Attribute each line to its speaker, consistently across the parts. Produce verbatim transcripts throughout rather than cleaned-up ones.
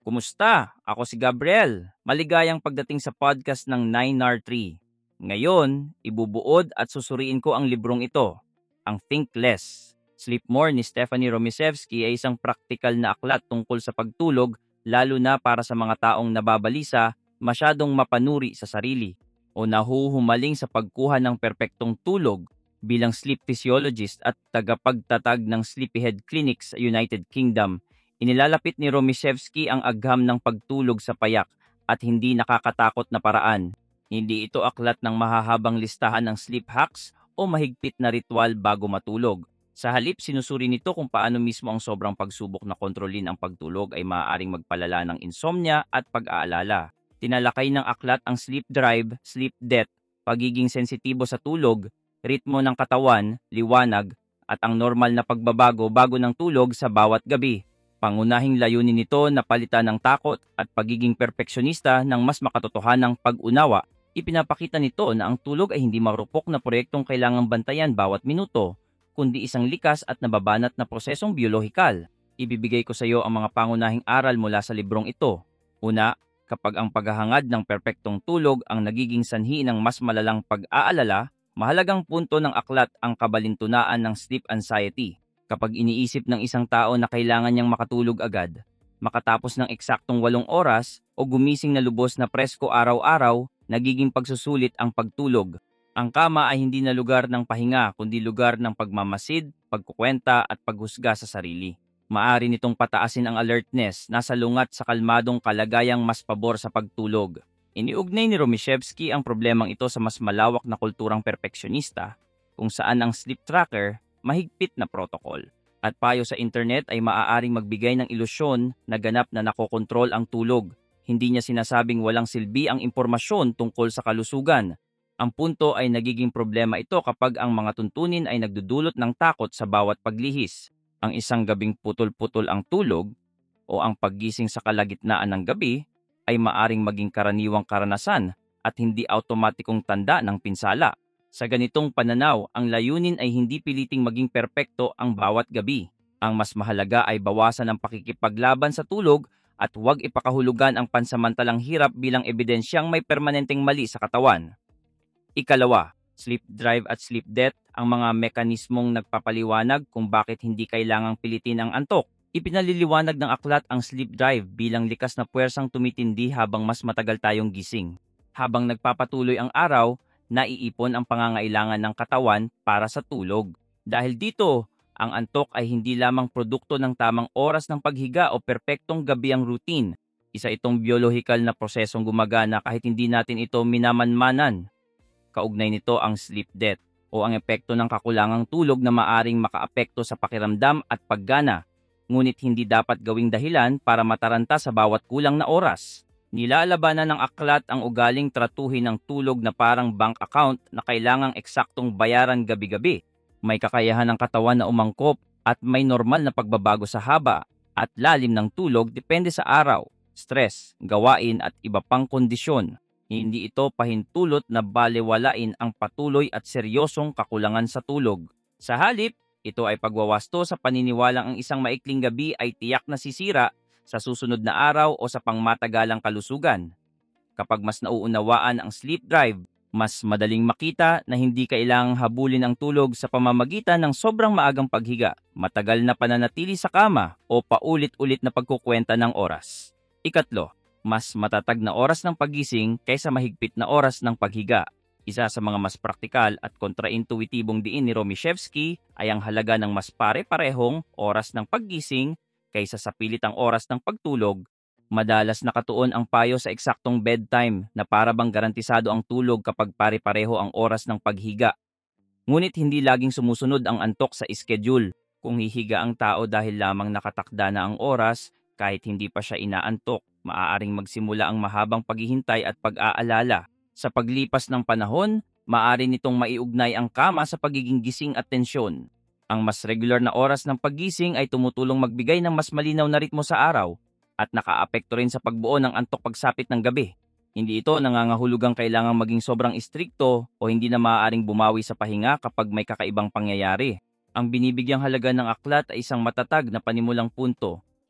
Speaker 1: Kumusta? Ako si Gabriel. Maligayang pagdating sa podcast ng nine R three. Ngayon, ibubuod at susuriin ko ang librong ito, ang Think Less. Sleep More ni Stephanie Romisevsky ay isang praktikal na aklat tungkol sa pagtulog, lalo na para sa mga taong nababalisa, masyadong mapanuri sa sarili, o nahuhumaling sa pagkuha ng perpektong tulog. Bilang sleep physiologist at tagapagtatag ng Sleepyhead Clinic sa United Kingdom, inilalapit ni Romishevsky ang agham ng pagtulog sa payak at hindi nakakatakot na paraan. Hindi ito aklat ng mahahabang listahan ng sleep hacks o mahigpit na ritual bago matulog. Sa halip, sinusuri nito kung paano mismo ang sobrang pagsubok na kontrolin ang pagtulog ay maaaring magpalala ng insomnia at pag-aalala. Tinalakay ng aklat ang sleep drive, sleep debt, pagiging sensitibo sa tulog, ritmo ng katawan, liwanag, at ang normal na pagbabago bago ng tulog sa bawat gabi. Pangunahing layunin nito na palitan ng takot at pagiging perpeksyonista ng mas makatotohanang pag-unawa. Ipinapakita nito na ang tulog ay hindi marupok na proyektong kailangang bantayan bawat minuto, kundi isang likas at nababanat na prosesong biolohikal. Ibibigay ko sa iyo ang mga pangunahing aral mula sa librong ito. Una, kapag ang paghahangad ng perpektong tulog ang nagiging sanhi ng mas malalang pag-aalala, mahalagang punto ng aklat ang kabalintunaan ng sleep anxiety. Kapag iniisip ng isang tao na kailangan niyang makatulog agad, makatapos ng eksaktong walong oras o gumising na lubos na presko araw-araw, nagiging pagsusulit ang pagtulog. Ang kama ay hindi na lugar ng pahinga kundi lugar ng pagmamasid, pagkukwenta at paghusga sa sarili. Maari nitong pataasin ang alertness na salungat sa kalmadong kalagayang mas pabor sa pagtulog. Iniugnay ni Romishevsky ang problemang ito sa mas malawak na kulturang perpeksyonista, kung saan ang sleep tracker mahigpit na protocol at payo sa internet ay maaaring magbigay ng ilusyon na ganap na nakokontrol ang tulog. Hindi niya sinasabing walang silbi ang impormasyon tungkol sa kalusugan. Ang punto ay nagiging problema ito kapag ang mga tuntunin ay nagdudulot ng takot sa bawat paglihis. Ang isang gabing putol-putol ang tulog o ang paggising sa kalagitnaan ng gabi ay maaring maging karaniwang karanasan at hindi automatikong tanda ng pinsala. Sa ganitong pananaw, ang layunin ay hindi piliting maging perpekto ang bawat gabi. Ang mas mahalaga ay bawasan ang pakikipaglaban sa tulog at huwag ipakahulugan ang pansamantalang hirap bilang ebidensyang may permanenteng mali sa katawan. Ikalawa, sleep drive at sleep debt, ang mga mekanismong nagpapaliwanag kung bakit hindi kailangang pilitin ang antok. Ipinaliliwanag ng aklat ang sleep drive bilang likas na puwersang tumitindi habang mas matagal tayong gising. Habang nagpapatuloy ang araw, naiipon ang pangangailangan ng katawan para sa tulog. Dahil dito, ang antok ay hindi lamang produkto ng tamang oras ng paghiga o perpektong gabiang routine. Isa itong biolohikal na prosesong gumagana kahit hindi natin ito minamanmanan. Kaugnay nito ang sleep debt o ang epekto ng kakulangang tulog na maaring makaapekto sa pakiramdam at paggana, ngunit hindi dapat gawing dahilan para mataranta sa bawat kulang na oras. Nilalabanan ng aklat ang ugaling tratuhin ng tulog na parang bank account na kailangang eksaktong bayaran gabi-gabi. May kakayahan ng katawan na umangkop at may normal na pagbabago sa haba at lalim ng tulog depende sa araw, stress, gawain at iba pang kondisyon. Hindi ito pahintulot na balewalain ang patuloy at seryosong kakulangan sa tulog. Sa halip, ito ay pagwawasto sa paniniwalang ang isang maikling gabi ay tiyak na sisira sa susunod na araw o sa pangmatagalang kalusugan. Kapag mas nauunawaan ang sleep drive, mas madaling makita na hindi kailangang habulin ang tulog sa pamamagitan ng sobrang maagang paghiga, matagal na pananatili sa kama o paulit-ulit na pagkukwenta ng oras. Ikatlo, mas matatag na oras ng pagising kaysa mahigpit na oras ng paghiga. Isa sa mga mas praktikal at kontraintuitibong diin ni Romishevsky ay ang halaga ng mas pare-parehong oras ng paggising kaysa sa pilitang oras ng pagtulog. Madalas nakatuon ang payo sa eksaktong bedtime na para bang garantisado ang tulog kapag pare-pareho ang oras ng paghiga. Ngunit hindi laging sumusunod ang antok sa schedule. Kung hihiga ang tao dahil lamang nakatakda na ang oras, kahit hindi pa siya inaantok, maaaring magsimula ang mahabang paghihintay at pag-aalala. Sa paglipas ng panahon, maaari nitong maiugnay ang kama sa pagiging gising at tensyon. Ang mas regular na oras ng paggising ay tumutulong magbigay ng mas malinaw na ritmo sa araw at nakaapekto rin sa pagbuo ng antok pagsapit ng gabi. Hindi ito nangangahulugang kailangang maging sobrang istrikto o hindi na maaaring bumawi sa pahinga kapag may kakaibang pangyayari. Ang binibigyang halaga ng aklat ay isang matatag na panimulang punto.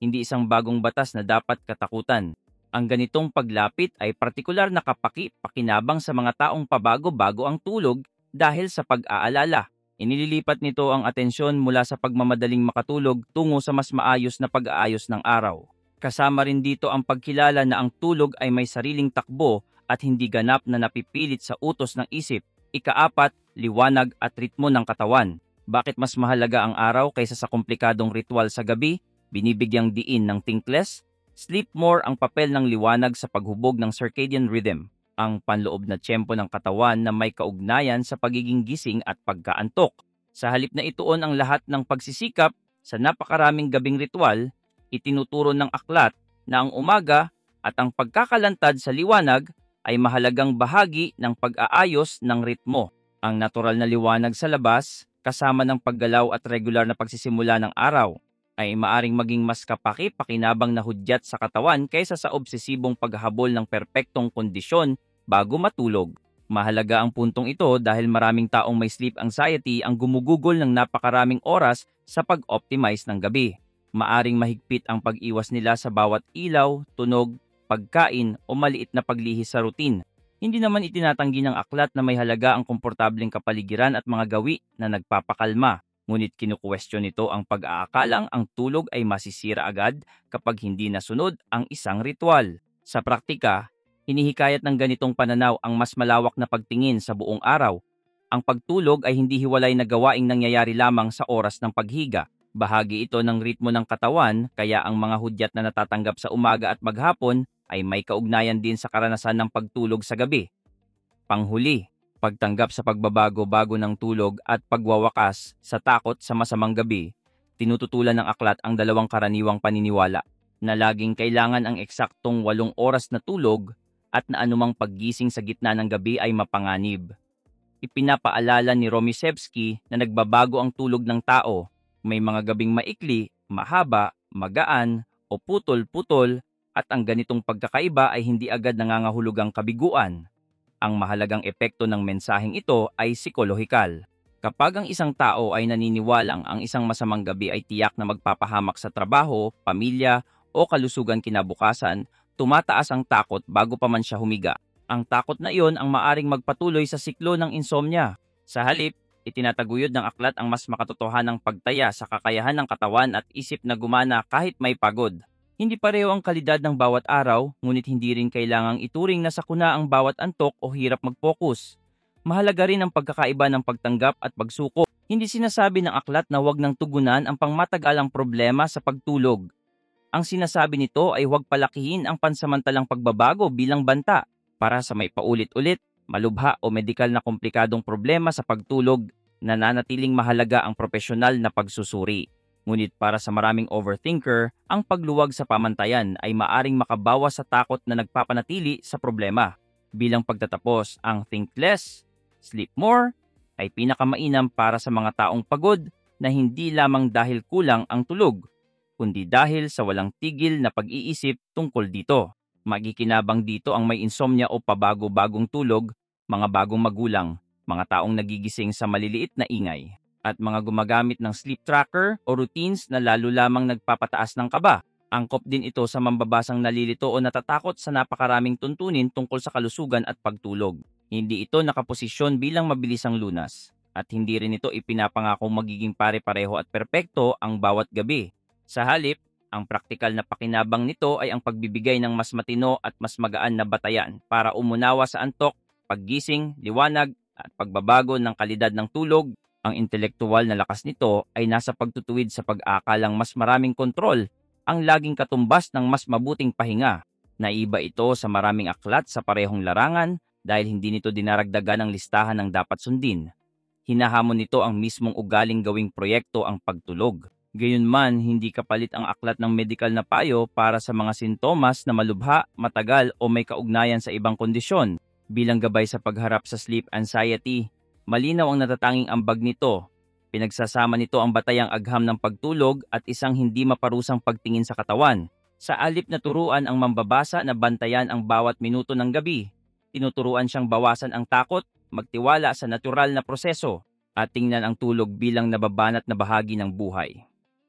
Speaker 1: hindi isang bagong batas na dapat katakutan. Ang ganitong paglapit ay partikular na kapaki-pakinabang sa mga taong pabago-bago ang tulog dahil sa pag-aalala. Inililipat nito ang atensyon mula sa pagmamadaling makatulog tungo sa mas maayos na pag-aayos ng araw. Kasama rin dito ang pagkilala na ang tulog ay may sariling takbo at hindi ganap na napipilit sa utos ng isip. Ikaapat, liwanag at ritmo ng katawan. Bakit mas mahalaga ang araw kaysa sa komplikadong ritual sa gabi? Binibigyang diin ng Thinkless? Sleep More ang papel ng liwanag sa paghubog ng circadian rhythm, ang panloob na tiyempo ng katawan na may kaugnayan sa pagiging gising at pagkaantok. Sa halip na ituon ang lahat ng pagsisikap sa napakaraming gabing ritual, itinuturo ng aklat na ang umaga at ang pagkakalantad sa liwanag ay mahalagang bahagi ng pag-aayos ng ritmo. Ang natural na liwanag sa labas, kasama ng paggalaw at regular na pagsisimula ng araw, ay maaring maging mas kapaki-pakinabang na hudyat sa katawan kaysa sa obsesibong paghahabol ng perpektong kondisyon bago matulog. Mahalaga ang puntong ito dahil maraming taong may sleep anxiety ang gumugugol ng napakaraming oras sa pag-optimize ng gabi. Maaring mahigpit ang pag-iwas nila sa bawat ilaw, tunog, pagkain o maliit na paglihis sa routine. Hindi naman itinatanggi ng aklat na may halaga ang komportableng kapaligiran at mga gawi na nagpapakalma. Ngunit kinukwestiyon nito ang pag-aakalang ang tulog ay masisira agad kapag hindi nasunod ang isang ritual. Sa praktika, hinihikayat ng ganitong pananaw ang mas malawak na pagtingin sa buong araw. Ang pagtulog ay hindi hiwalay na gawaing nangyayari lamang sa oras ng paghiga. Bahagi ito ng ritmo ng katawan, kaya ang mga hudyat na natatanggap sa umaga at maghapon ay may kaugnayan din sa karanasan ng pagtulog sa gabi. Panghuli, pagtanggap sa pagbabago-bago ng tulog at pagwawakas sa takot sa masamang gabi, tinututulan ng aklat ang dalawang karaniwang paniniwala na laging kailangan ang eksaktong walong oras na tulog at na anumang paggising sa gitna ng gabi ay mapanganib. Ipinapaalala ni Romishevsky na nagbabago ang tulog ng tao. May mga gabing maikli, mahaba, magaan, o putol-putol at ang ganitong pagkakaiba ay hindi agad nangangahulugang kabiguan. Ang mahalagang epekto ng mensaheng ito ay psikolohikal. Kapag ang isang tao ay naniniwalang ang isang masamang gabi ay tiyak na magpapahamak sa trabaho, pamilya, o kalusugan kinabukasan, tumataas ang takot bago pa man siya humiga. Ang takot na iyon ang maaring magpatuloy sa siklo ng insomnia. Sa halip, itinataguyod ng aklat ang mas makatotohanang pagtaya sa kakayahan ng katawan at isip na gumana kahit may pagod. Hindi pareho ang kalidad ng bawat araw, ngunit hindi rin kailangang ituring na sakuna ang bawat antok o hirap mag-focus. Mahalaga rin ang pagkakaiba ng pagtanggap at pagsuko. Hindi sinasabi ng aklat na huwag nang tugunan ang pangmatagalang problema sa pagtulog. Ang sinasabi nito ay huwag palakihin ang pansamantalang pagbabago bilang banta para sa may paulit-ulit, malubha o medikal na komplikadong problema sa pagtulog, nananatiling mahalaga ang propesyonal na pagsusuri. Ngunit para sa maraming overthinker, ang pagluwag sa pamantayan ay maaring makabawas sa takot na nagpapanatili sa problema. Bilang pagtatapos, ang Think Less, Sleep More ay pinakamainam para sa mga taong pagod na hindi lamang dahil kulang ang tulog, kundi dahil sa walang tigil na pag-iisip tungkol dito. Magikinabang dito ang may insomnia o pabago-bagong tulog, mga bagong magulang, mga taong nagigising sa maliliit na ingay, at mga gumagamit ng sleep tracker o routines na lalo lamang nagpapataas ng kaba. Angkop din ito sa mambabasang nalilito o natatakot sa napakaraming tuntunin tungkol sa kalusugan at pagtulog. Hindi ito nakaposisyon bilang mabilisang lunas, at hindi rin ito ipinapangakong magiging pare-pareho at perpekto ang bawat gabi. Sa halip, ang praktikal na pakinabang nito ay ang pagbibigay ng mas matino at mas magaan na batayan para umunawa sa antok, paggising, liwanag, at pagbabago ng kalidad ng tulog. Ang intelektual na lakas nito ay nasa pagtutuwid sa pag-aakalang mas maraming kontrol, ang laging katumbas ng mas mabuting pahinga. Naiba ito sa maraming aklat sa parehong larangan dahil hindi nito dinaragdagan ang listahan ng dapat sundin. Hinahamon nito ang mismong ugaling gawing proyekto ang pagtulog. Gayunman, hindi kapalit ang aklat ng medikal na payo para sa mga sintomas na malubha, matagal o may kaugnayan sa ibang kondisyon. Bilang gabay sa pagharap sa sleep anxiety, malinaw ang natatanging ambag nito. Pinagsasama nito ang batayang agham ng pagtulog at isang hindi maparusang pagtingin sa katawan. Sa alip na turuan ang mambabasa na bantayan ang bawat minuto ng gabi, tinuturuan siyang bawasan ang takot, magtiwala sa natural na proseso, at tingnan ang tulog bilang nababanat na bahagi ng buhay.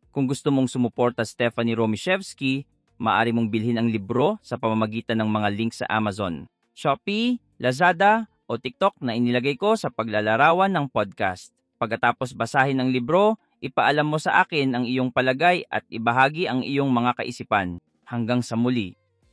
Speaker 1: Kung gusto mong sumuporta Stephanie Romishevsky, maaari mong bilhin ang libro sa pamamagitan ng mga link sa Amazon, Shopee, Lazada o TikTok na inilagay ko sa paglalarawan ng podcast. Pagkatapos basahin ang libro, ipaalam mo sa akin ang iyong palagay at ibahagi ang iyong mga kaisipan. Hanggang sa muli.